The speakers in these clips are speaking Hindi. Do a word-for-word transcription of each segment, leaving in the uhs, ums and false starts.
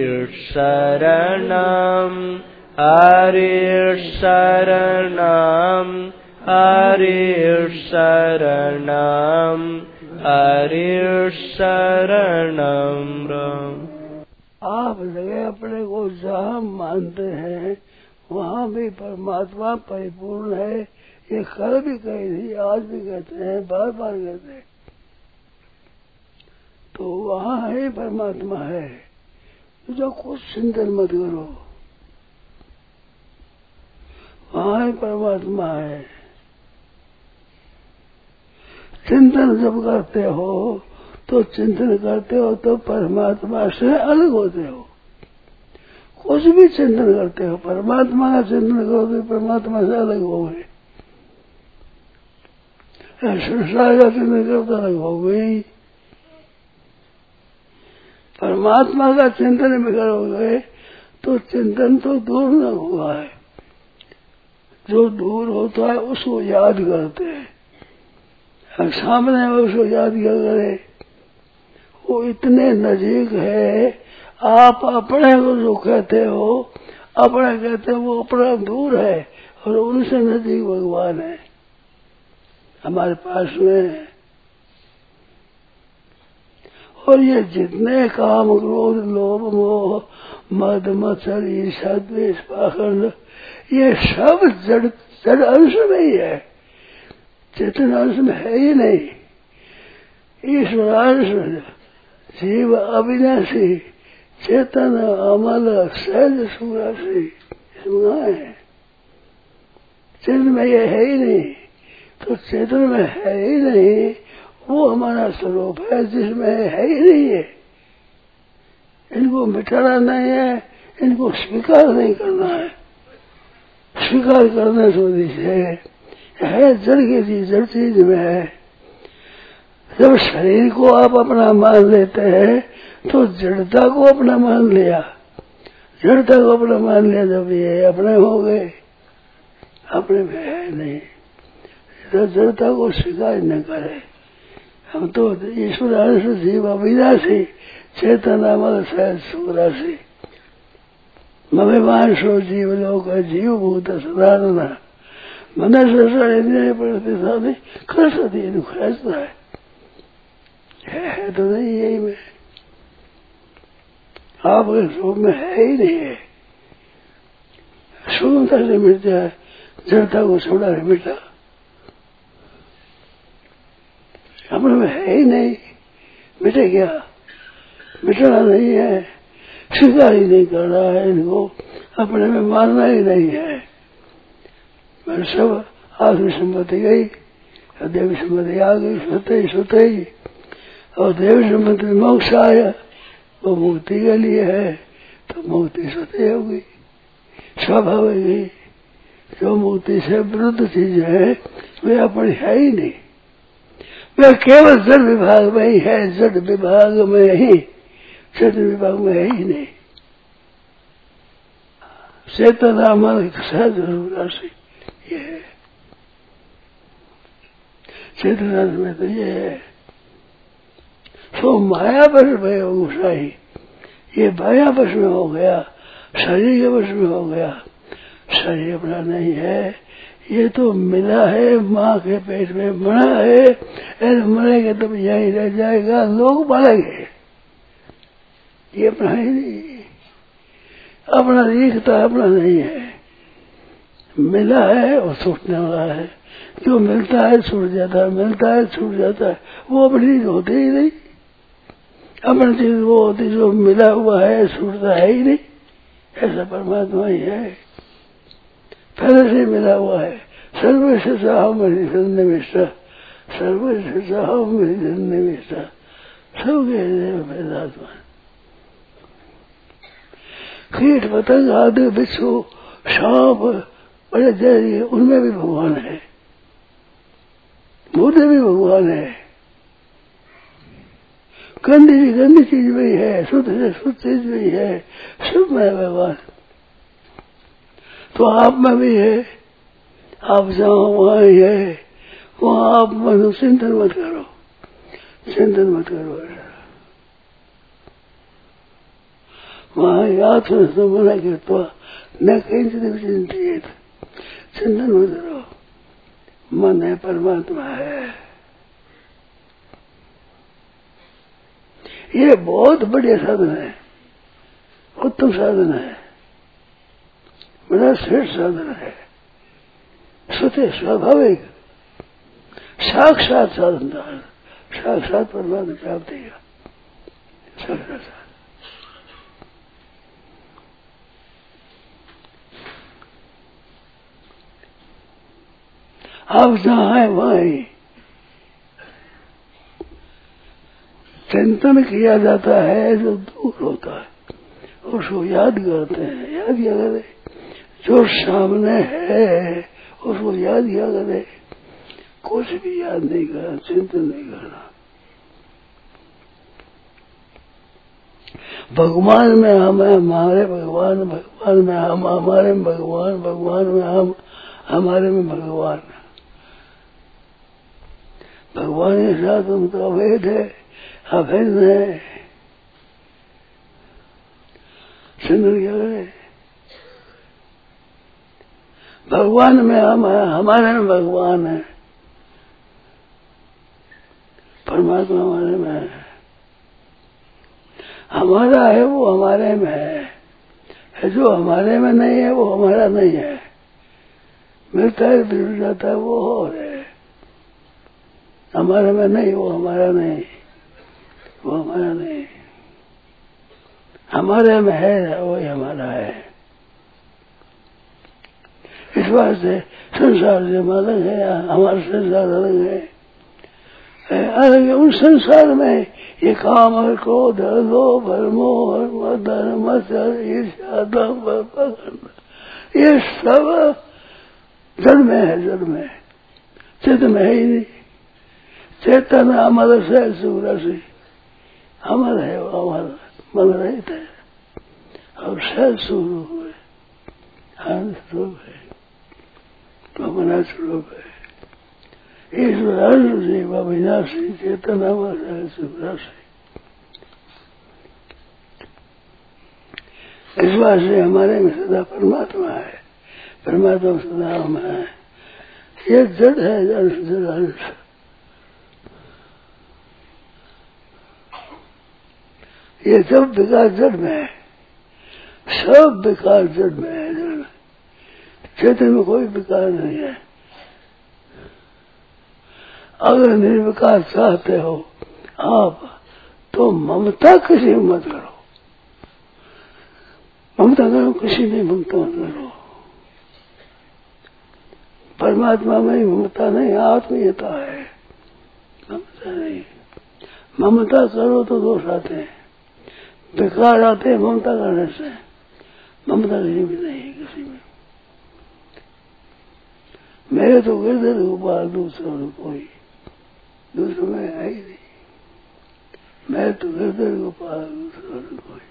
शरणं हरि शरणं हरि शरणं हरि शरणं राम। आप जगह अपने को जहाँ मानते हैं वहाँ भी परमात्मा परिपूर्ण है। ये कल भी कही थी, आज भी कहते हैं, बार बार कहते हैं। तो वहाँ ही परमात्मा है। जो कुछ चिंतन मत करो, वहाँ ही परमात्मा है। चिंतन जब करते हो तो चिंतन करते हो तो परमात्मा से अलग होते हो। कुछ भी चिंतन करते हो, परमात्मा का चिंतन करोगे परमात्मा से अलग हो गए। संसार का चिंतन करते अलग हो गई। परमात्मा का चिंतन में करोगे तो चिंतन तो दूर न हुआ है। जो दूर होता है उसको याद करते हैं, सामने उसको याद क्या करे। वो इतने नजीक है। आप अपने को जो कहते हो, अपना कहते हो, वो अपना दूर है और उनसे नजीक भगवान है हमारे पास में। और ये जितने काम, क्रोध, लोभ, मोह, मद, मत्सर, ईर्ष्या, द्वेष, पाखंड, ये सब जड़ जड़ अंश नहीं है, चेतन अंश में है ही नहीं। ईश्वरांश, जीव अविनाशी, चेतन अमल सहज सुरासी, इसमें है। चेतन में ये है ही नहीं, तो चेतन में है ही नहीं, वो हमारा स्वरूप है जिसमें है ही नहीं है। इनको मिटाना नहीं है, इनको स्वीकार नहीं करना है। स्वीकार करने से है जड़ की चीज जड़ चीज में है। जब शरीर को आप अपना मान लेते हैं तो जड़ता को अपना मान लिया। जड़ता को अपना मान लिया जब ये अपने हो गए, अपने में है नहीं। तो जड़ता को स्वीकार न करे। हम तो ईश्वर अंश जीव अविनाशी, चेतन अमल सहज सुरासी, ममेवांशो जीव लोक जीव भूत सदानंद मनुष्य इंद्रिय प्रतिष्ठा कर सकती है, खेचता है। है तो नहीं यही में, आपके स्वरूप में है ही नहीं है। शून्यता से मिट जाए, जड़ता को छोड़ा नहीं मिटा, अपने में है ही नहीं। मिटे क्या? मिटना नहीं है, स्वीकार ही नहीं करना है, इनको अपने में मानना ही नहीं है। मैं सब आत्म सम्मति गई, देवी सम्मति आ गई, स्वतः ही स्वतः ही। और देवी सम्मति में मोक्ष आया, वो मुक्ति के लिए है, तो मुक्ति स्वतः होगी, स्वाभाविक ही। जो मुक्ति से विरुद्ध चीज है वे अपनी है ही नहीं। वे केवल जड़ विभाग में ही है, जड़ विभाग में ही, चेतन विभाग में है ही नहीं। चेतन अमल सहज राशि ये है। चेतन में तो ये है। तो माया वश में हो गुस्साई, ये माया वश में हो गया, शरीर के वश में हो गया। शरीर अपना नहीं है, ये तो मिला है, माँ के पेट में बना है, ऐसे मरेगा तब यहीं रह जाएगा, लोग पालेंगे। ये अपना ही नहीं, अपना दिखता अपना नहीं है। मिला है और छूटने वाला है। जो मिलता है छूट जाता है, मिलता है छूट जाता है, वो अपनी चीज होती ही नहीं। अपनी चीज वो होती जो मिला हुआ है, छूटता है ही नहीं। ऐसा परमात्मा ही है, पहले से मिला हुआ है। सर्वस्व चाहो मेरी सन्निविष्टा, सर्वस्व चाहो मेरी सन्निविष्टा, सबके हृदय में वेदात्मा। कीट पतंग आदि बिच्छू सांप बड़े जहरी है, उनमें भी भगवान है। भूते भी भगवान है। गंदी भी गंदी चीज भी है, शुद्ध से शुद्ध चीज भी है, सब में भगवान। तो आप में भी है, आप जहाँ वहाँ ही है, वहाँ आप मन चिंतन मत करो, चिंतन मत करो। वहां याद मना कृत्वा न किंचित विचिंतित चिंतन उधरो मन है परमात्मा है। ये बहुत बढ़िया साधन है, उत्तम साधन है, बड़ा श्रेष्ठ साधन है, स्वतः स्वाभाविक साक्षात साधन था, साक्षात परमात्मा प्राप्ति का साक्षात। आप जहां है वहां ही चिंतन किया जाता है, जो दूर होता है उसको याद करते हैं। याद किया करे जो सामने है उसको याद किया करे, कुछ भी याद नहीं करना, चिंतन नहीं करना। भगवान में हम है, हमारे भगवान, भगवान में हम, हमारे में भगवान, भगवान में हम, हमारे में भगवान। भगवान के साथ उनका अभेद है, अभिन्न है। चिंतन क्या करे, भगवान में हम है, हमारे में भगवान है, परमात्मा हमारे में है। हमारा है वो हमारे में है, जो हमारे में नहीं है वो हमारा नहीं है। मिलता है बिगड़ जाता है वो और है, हमारे में नहीं वो हमारा नहीं, वो हमारा नहीं। हमारे में है वही हमारा है। इस बात से संसार से अलग है, हमारा संसार अलग है, अलग है। उन संसार में ये काम और क्रोध लोभ और मोह और मद और मत्सर ईर्ष्या दंभ और पखंड, ये सब जड़ में है, जड़ में चित्त में है ही नहीं। चेतन अमर से सुरसी अमर है, वो अमर मन रहित है और सहज स्वरूप है, आनंद स्वरूप है, अपना स्वरूप है। ईश्वर जीव अविनाशी चेतन अमर सहज सुरसी। इस बात से हमारे में सदा परमात्मा है, परमात्मा सदा हम है। ये जड़ है, जड़ जड़ अंश। ये सब विकार जड़ में है, सब विकार जड़ में है, जड़ में। चेतन में कोई विकार नहीं है। अगर निर्विकार चाहते हो आप तो ममता किसी में मत करो, ममता करो किसी में ममता मत करो। परमात्मा में ममता नहीं, आत्मीयता है, ममता नहीं। ममता करो तो दोष आते हैं, विकार आते हैं ममता करने से। ममता किसी भी नहीं है, किसी में। मेरे तो गिरधर गोपाल दूसरों में कोई, दूसरों में है ही नहीं। मैं तो गिरधर गोपाल दूसरों में कोई,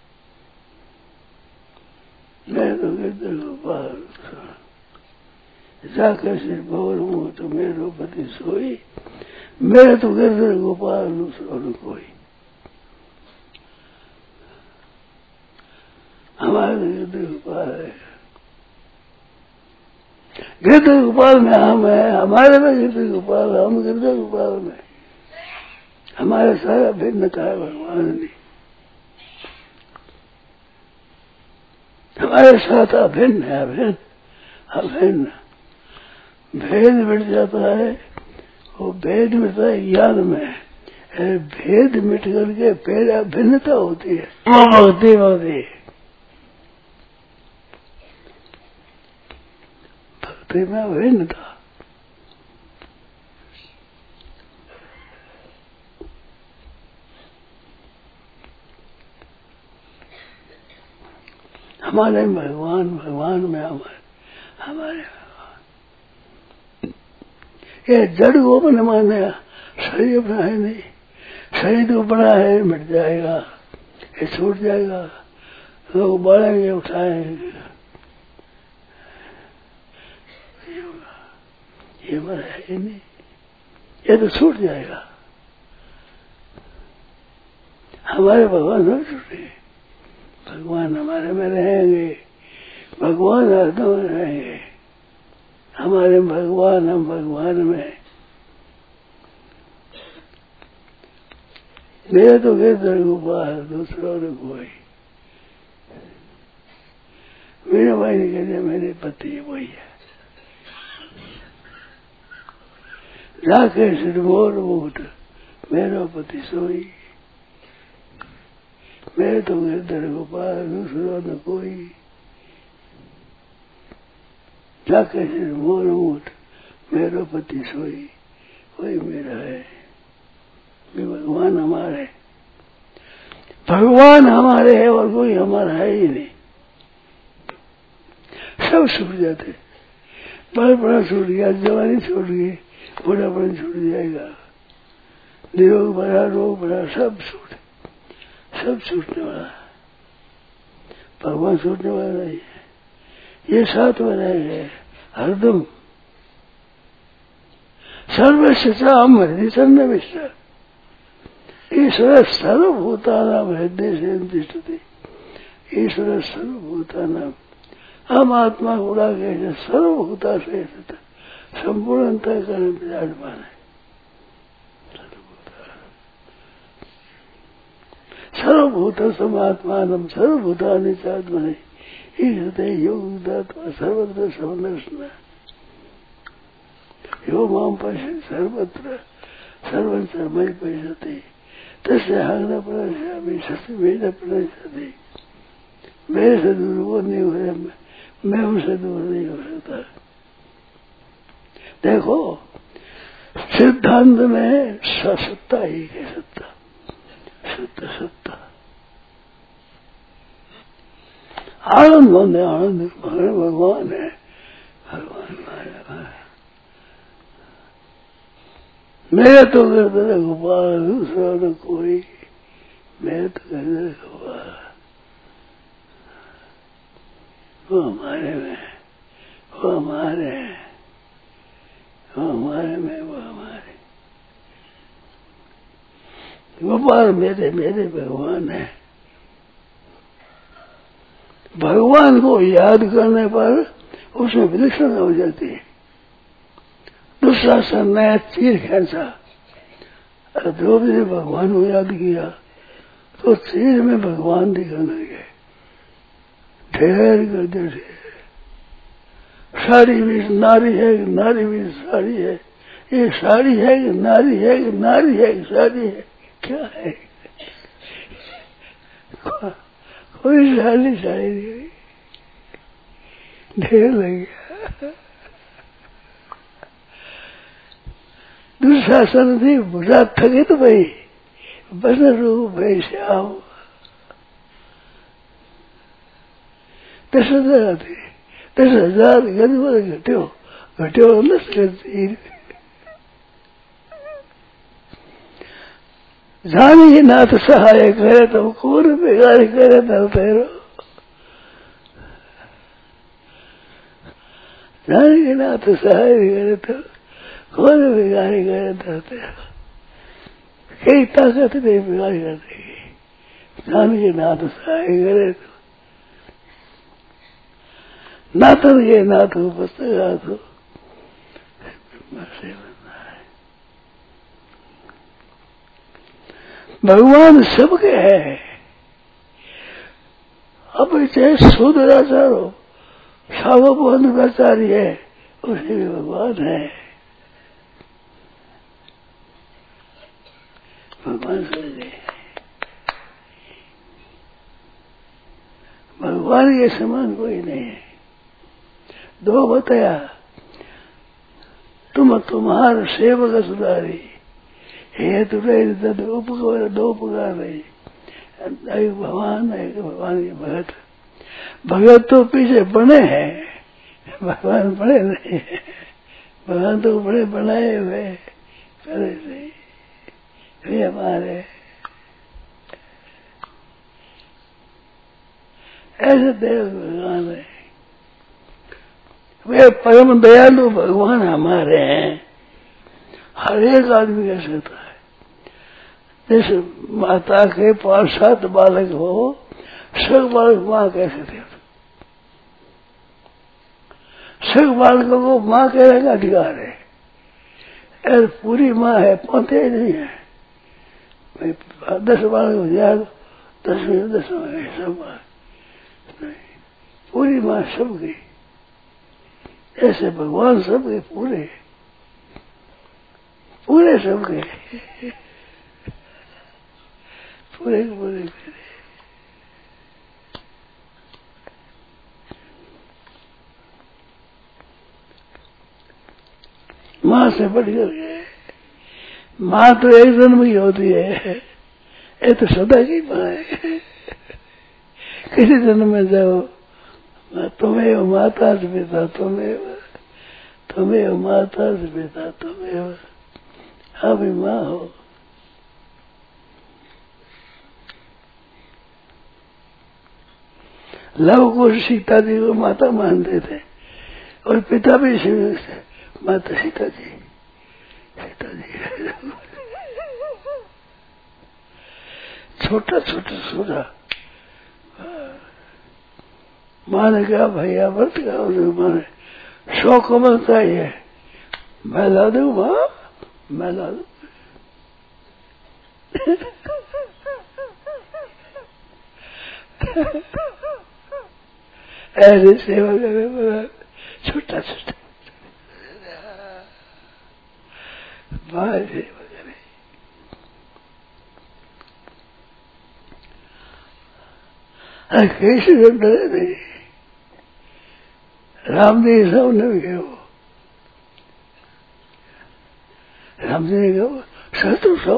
मैं तो गिरधर गोपाल दूसरों। जाकर सिर भोर हूँ तो मेरो पति सोई, मेरे तो गिरधर गोपाल दूसरों में कोई। हमारे गिरधर गोपाल है, गिरधर गोपाल में हम है, हमारे में गिरधर गोपाल, हम गिरधर गोपाल में। हमारे सारा भिन्नता है भगवान ने, हमारे साथ अभिन्न है, अभिन्न अभिन्न। भेद मिट जाता है, वो भेद मिटता है ज्ञान में, भेद मिट करके फिर अभिन्नता होती है, होती होती भक्ति में अभिन्नता। हमारे भगवान, भगवान में हमारे हमारे भगवान। ये जड़ को अपने माने, शरीर अपना है नहीं। शरीर तो बड़ा है, मिट जाएगा, ये छूट जाएगा, लोग बढ़ेंगे, उठाएंगे, ये मर है ही नहीं, ये तो छूट जाएगा। हमारे भगवान न छूटे, भगवान हमारे में रहेंगे, भगवान हृदय में रहेंगे, हमारे भगवान, हम भगवान में। मेरे तो गिरधर गोपाल, दूसरों ने कोई। मेरे भाई ने कह दिया मेरे पति वही है। लाके सिर मोर मुकुट मेरा पति सोई, मेरे तो गिरधर गोपाल, दूसरों ने कोई। लाके सिर मोर मुकुट मेरा पति सोई, वही मेरा है। ये भगवान हमारे, भगवान हमारे है और कोई हमारा है ही नहीं। सब छूट जाते, बड़ा छूट गया, जवानी छूट गई, बुढ़ापन छूट जाएगा, निरोग बड़ा, रोग बड़ा, सब छूट, सब छूटने वाला। भगवान छूटने वाला नहीं है। ये साथ में रहेंगे हरदम। सर्वशम हृदय सन्निविष्ट ईश्वर सर्वभूतानां हृदय से तिष्ठति। ईश्वर सर्वभूतानां, हम आत्मा गुड़ा के सर्वभूता से संपूर्ण अंतःकरण विराजमान है। सर्वभूत समात्मान सर्वभूतानि चात्मनि ईश्वते योगिदात्मा सर्वत्र समदर्शन। यो माम पश्यति सर्वत्र सर्वं सर्वमयि पश्यति तस्य अहं न प्रणश्यामि सत्य में न प्रणश्यति। मेरे से दूर वो नहीं हो रहा, मैं उनसे दूर नहीं हो सकता। देखो सिद्धांत में सत्ता ही है, सत्ता शुद्ध सत्ता। आनंद होने आनंद भगवान है, भगवान माया। मेरे तो गिरधर गोपाल, दूसरा न कोई। मेरे तो गिरधर गोपाल, वो हमारे में, वो हमारे, वो हमारे में, वो हमारे। गोपाल मेरे, मेरे भगवान है। भगवान को याद करने पर उसमें विलक्षण हो जाती है। दुशासन ने तीर खींचा, द्रौपदी ने भगवान को याद किया तो तीर में भगवान दिखने लगे। ढेर करते थे, साड़ी भी नारी है, नारी भी साड़ी है। ये साड़ी है कि नारी है कि नारी है कि साड़ी है, क्या है? को, कोई साड़ी साड़ी नहीं, ढेर लग गया। दुशासन थी बुरा थके तो भाई बस रूप भाई श्याम। दस हजार थे, दस हजार गरीब घट्यो घट्यो नस करती जानी नाथ सहाय करे तो कौन बिगाड़ करे तो तेरो। जानी नाथ सहाय करे तो कौन बिगाड़ी करे तो तेरो। कई ताकत नहीं बिगाड़ी कर देगी। जानी नाथ सहाय करे तो नाथन ये नाथ हो पुस्तक हो से बनना है। भगवान सबके है। अब चाहे शूद्राचार हो, सावधाचारी है, उसे भी भगवान है। भगवान समझे, भगवान के समान कोई नहीं है। दो बताया, तुम तुम्हार सेवक सुधारी हे तुरे दो उपकार दो उपकार रही। एक भगवान एक भगवान के भगत। भगत तो पीछे बने हैं, भगवान बड़े नहीं है। भगवान तो बड़े बनाए हुए पहले से वे हमारे। ऐसे देव भगवान है, वे परम दयालु भगवान हमारे हैं। हर एक आदमी कह सकता है। जैसे माता के पांच सात बालक हो सब बालक माँ कैसे थे? सब बालकों को माँ कहने का अधिकार है। और पूरी माँ है, पौधे नहीं है। दस बालक हो जाए दस में दस में सब माँ नहीं, पूरी माँ सबकी। ऐसे भगवान सबके पूरे पूरे सबके पूरे पूरे पूरे माँ से बढ़कर के। माँ तो एक जन्म की होती है, ये तो सदा की माँ है। किसी जन्म में जाओ, तुम्हें माता से पिता तुम्हें तुम्हें माता से पिता तुम्हें हाँ भी माँ हो। लव को सीता जी को माता मानते थे और पिता भी माता सीता जी सीता जी छोटा छोटा छोटा माँ ने कहा भैया व्रत का माने सौ कमल चाहिए, मैं ला दूं माँ, मैं ला दूं। ऐसे सेवा करे छोटा छोटा माँ सेवा करे। कैसे डरे नहीं, रामदेव साहब ने भी कहो, रामदेव ने कहो शत्रु सो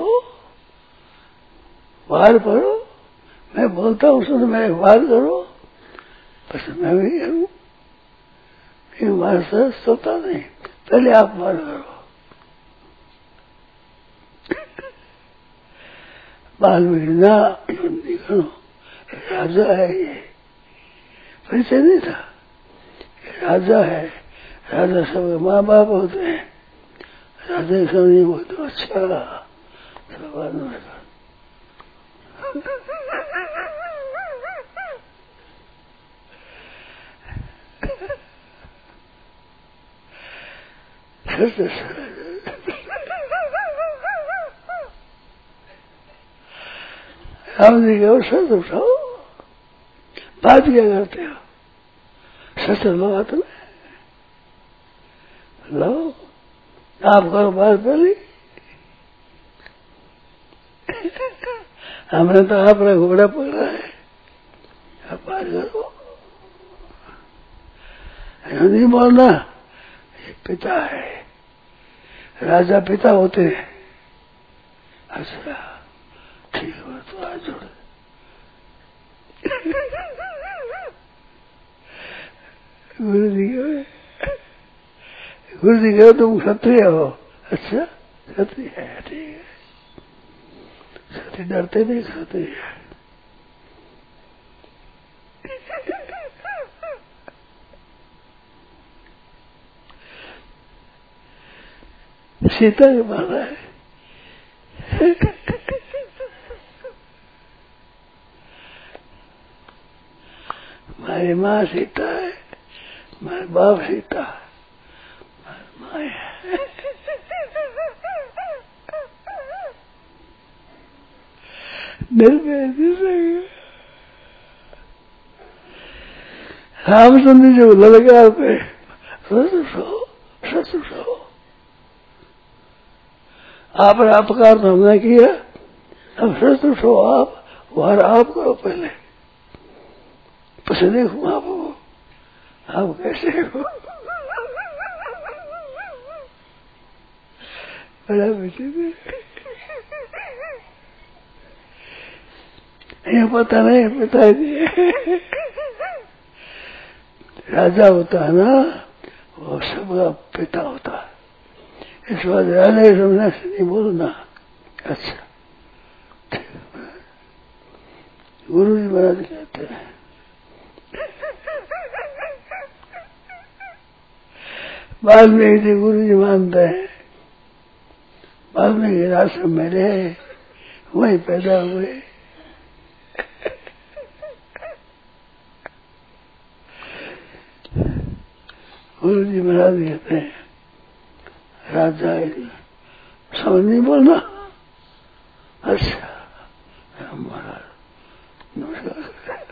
वार करो, मैं बोलता हूँ सुन, मैं वार करो, बस मैं भी करूँ। वार से सोता नहीं, पहले आप वार करो। वाल्मीकि ना युद्ध करो, राजा है ये, परिचय नहीं था। राजा है, राजा सब माँ बाप होते हैं, राजा समझे वो तो अच्छा सब आदमी का। हम जी कहो सच उठाओ, बात क्या करते हो? सच लो हाथ में, लो आप करो बात पहले। हमने तो अपना घोड़ा पकड़ा है, आप बात करो। नहीं बोलना, ये पिता है, राजा पिता होते हैं। अच्छा ठीक है, तो आज जोड़। गुरु जी गुरु जी कहो तुम क्षत्रिय हो। अच्छा क्षत्रिय है, ठीक है, क्षत्रिय डरते नहीं, क्षत्रिय है। सीता के माना है, हमारी माँ सीता है, हमारे बाप सीता, हमारी माँ है। निर्भय निर्भय रामचंद्र जी को ललकार पे शत्रु सो शत्रु सो, आपने अपकार तो हमने किया, अब शत्रु सो आप, वार आप करो पहले, पसे देखो आप आप कैसे हो। बड़ा बेटे में ये पता नहीं, पिता जी राजा होता है ना, वो सबका पिता होता है। इस बात राजा के सामने से नहीं बोलना। अच्छा गुरु जी महाराज कहते हैं वाल्मीकि जी गुरु जी मानते हैं, वाल्मीकि आश्रम में रहे, वहीं पैदा हुए। गुरु जी महाराज कहते हैं राजा समझ नहीं बोलना। अच्छा महाराज नमस्कार।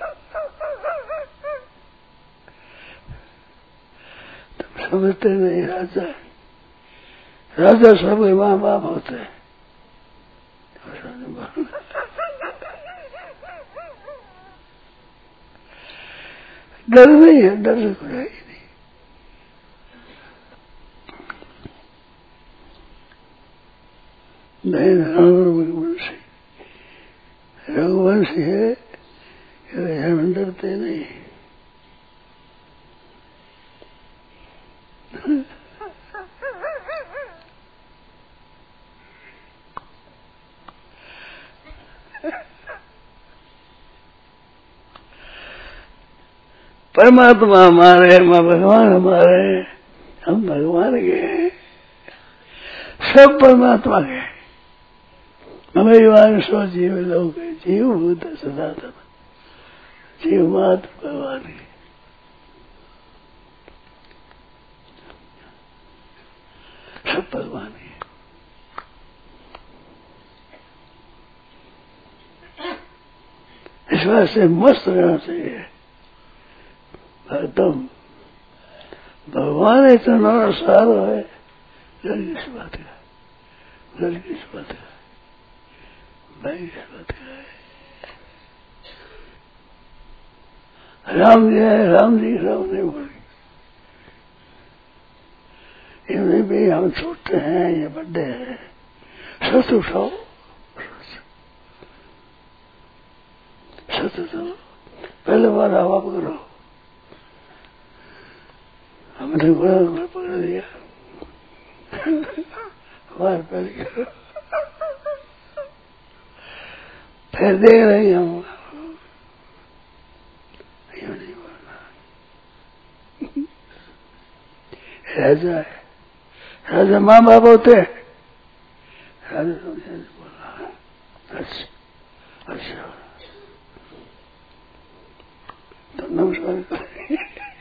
तुम समझते नहीं राजा, राजा सबके माँ बाप होते हैं। डर नहीं है, डर से कुछ है ही नहीं। नहीं रघुवंशी रघुवंशी है, हम डरते नहीं। परमात्मा हमारे, माँ भगवान हमारे, हम भगवान के हैं, सब परमात्मा के। हमें सो जीव लोग जीव भूत सनातन, जीव मात्र भगवान के। सब भगवान के। इस बात से मस्त रहना चाहिए एकदम। भगवान इतना सारा है, डर किस बात का, डर किस बात का, भय किस बात का है। राम जी है, राम जी राम नहीं बोली। इनमें भी हम छोटे हैं, ये बड़े हैं, सच उठाओ, सच उठाओ। पहले बार आप करो, हमने बड़ा पकड़ दिया, बार पहले करो, फिर देख रहे हम। नहीं बोलना, राजा है, राजा माँ बाप होते हैं, राजा समझे बोलना है। अच्छा अच्छा तो नमस्कार करें।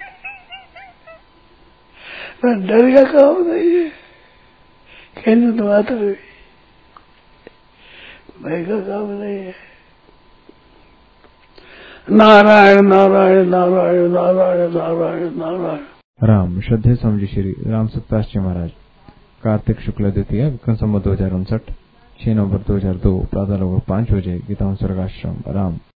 डर का काम नहीं है, कहने तो बात हुई, भय का काम नहीं है। नारायण नारायण नारायण नारायण नारायण नारायण। राम श्रद्धेय स्वामी जी श्री राम सत्तास जी महाराज। कार्तिक शुक्ल द्वितीय विक्रम संवत दो हजार उनसठ छह नवंबर दो हजार दो प्रातः लगभग पांच बजे गीता सर्गाश्रम राम।